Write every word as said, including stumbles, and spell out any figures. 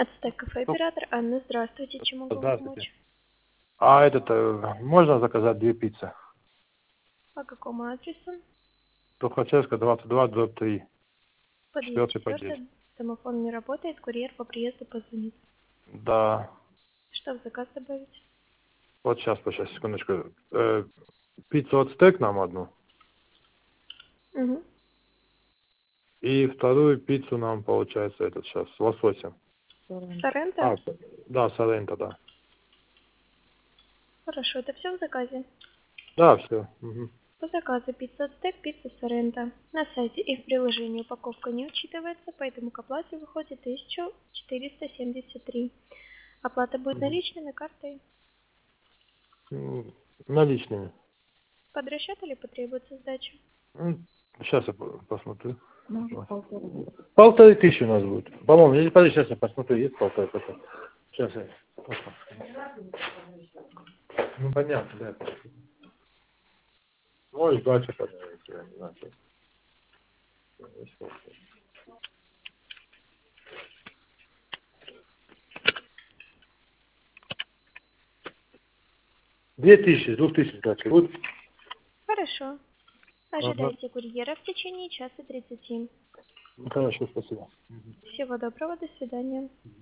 Ацтек кафе оператор Анна, здравствуйте, чем могу вам помочь? А этот, э, можно заказать две пиццы? По какому адресу? Тухачевская, двадцать два, дробь три. Подъезд Четвертый подъезд. четвертый, домофон не работает, курьер по приезду позвонит. Да. Что в заказ добавить? Вот сейчас, сейчас, секундочку. Э, пиццу ацтек нам одну. Угу. И вторую пиццу нам, получается, этот сейчас, с лососем. Соренто? А, да, соренто, да. Хорошо, это все в заказе? Да, все. Угу. По заказу пицца ацтек, пицца соренто. На сайте и в приложении упаковка не учитывается, поэтому к оплате выходит тысяча четыреста семьдесят три. Оплата будет наличными, картой. Наличными. Под расчет или потребуется сдача? Сейчас я по- посмотрю. Полторы тысячи у нас будет. По-моему, если подожди, сейчас я посмотрю, есть полторы тысячи. Сейчас я посмотрю. Ну понятно, да. Может, дальше подождите, я не знаю. Две тысячи, двух тысяч дальше будет? Хорошо. Ага. Ожидайте курьера в течение часа тридцати. Хорошо, спасибо. Всего доброго, до свидания.